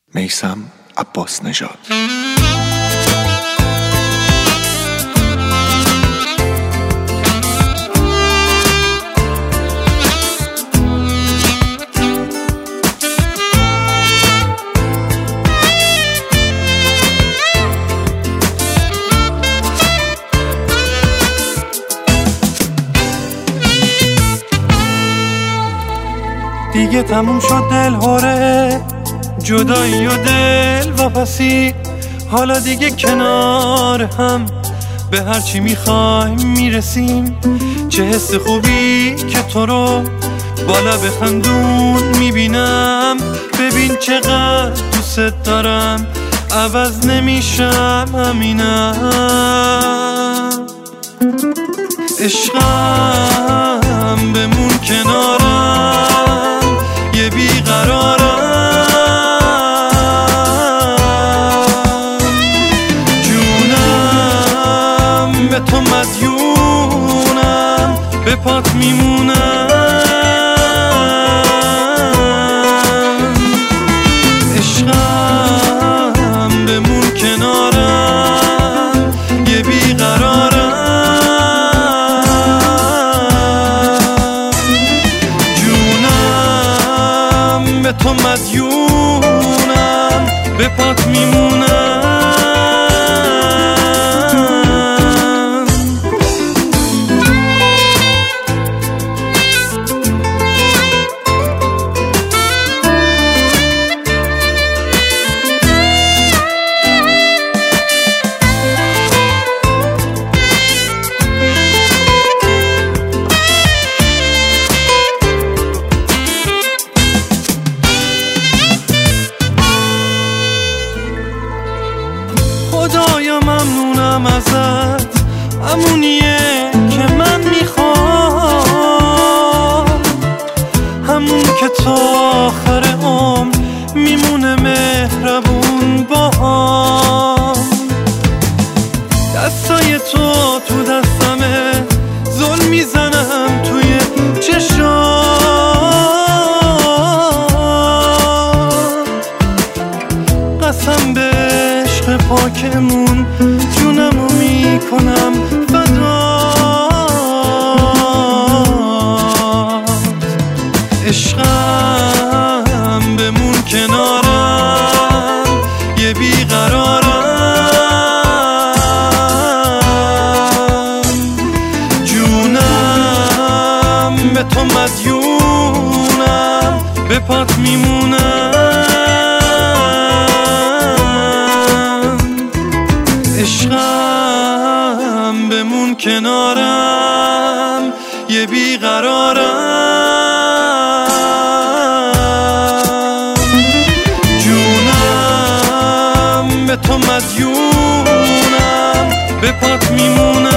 میثم عباس نژاد. دیگه تموم شد دلهوره، جدایی و دل واپسی. حالا دیگه کنار هم به هرچی میخوایم میرسیم. چه حس خوبی که تو رو بالا به خندون میبینم. ببین چقدر دوست دارم، عوض نمیشم همینم. عشقم بمون کنارم، یه بیقرارم. جونم به تو مدیونم، به پات میمونم. عشقم بمون کنارم، یه بیقرارم. به تو مدیونم، به پات میمونم. خدایا ممنونم ازت، همونیه که من میخوام. همون که تا آخر عمر میمونه مهربون باهام. دستای تو تو دستمه، ظلم میزنم توی چشام. قسم به عشق پاکمون، جونمو میکنم فدات. عشقم بمون کنارم، یه بیقرارم. جونم به تو مدیونم، به پات میمونم. عشقم بمون کنارم، یه بیقرارم. جونم به تو مدیونم، به پات میمونم.